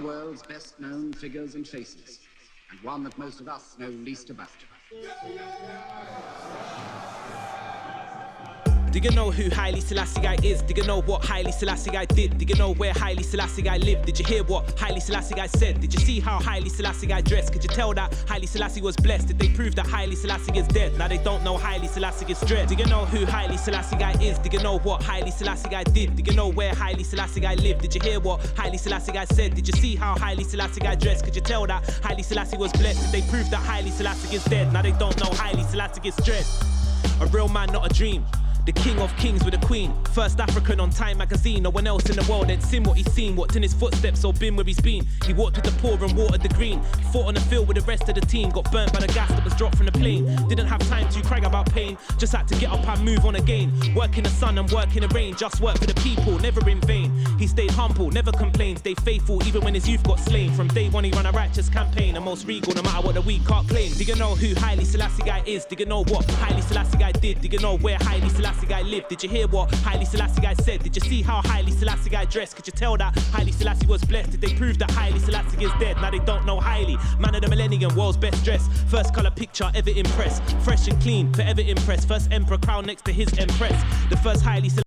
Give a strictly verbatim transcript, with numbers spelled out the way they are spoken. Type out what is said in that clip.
world's best known figures and faces, and one that most of us know least about. Do you know who Haile Selassie I is? Do you know what Haile Selassie I did? Do you know where Haile Selassie I lived? Did you hear what Haile Selassie I said? Did you see how Haile Selassie I dressed? Could you tell that Haile Selassie was blessed? Did they prove that Haile Selassie is dead? Now they don't know Haile Selassie is dread. Do you know who Haile Selassie I is? Do you know what Haile Selassie I did? Do you know where Haile Selassie I lived? Did you hear what Haile Selassie I said? Did you see how Haile Selassie I dressed? Could you tell that Haile Selassie was blessed? Did they prove that Haile Selassie is dead? Now they don't know Haile Selassie is dread. A real man, not a dream. The king of kings with a queen. First African on Time magazine. No one else in the world ain't seen what he's seen. Walked in his footsteps or been where he's been. He walked with the poor and watered the green. He fought on the field with the rest of the team. Got burnt by the gas that was dropped from the plane. Didn't have time to cry about pain. Just had to get up and move on again. Work in the sun and work in the rain. Just work for the people, never in vain. He stayed humble, never complained. Stayed faithful even when his youth got slain. From day one he ran a righteous campaign. And most regal no matter what the weak can't claim. Do you know who Haile Selassie I is? Do you know what Haile Selassie I did? Do you know where Haile Selassie I lived? Did you hear what Haile Selassie I said? Did you see how Haile Selassie I dressed? Could you tell that Haile Selassie was blessed? Did they prove that Haile Selassie is dead? Now they don't know Haile. Man of the millennium, world's best dressed. First colour picture ever impressed. Fresh and clean, forever impressed. First emperor crown next to his empress. The first Haile Selassie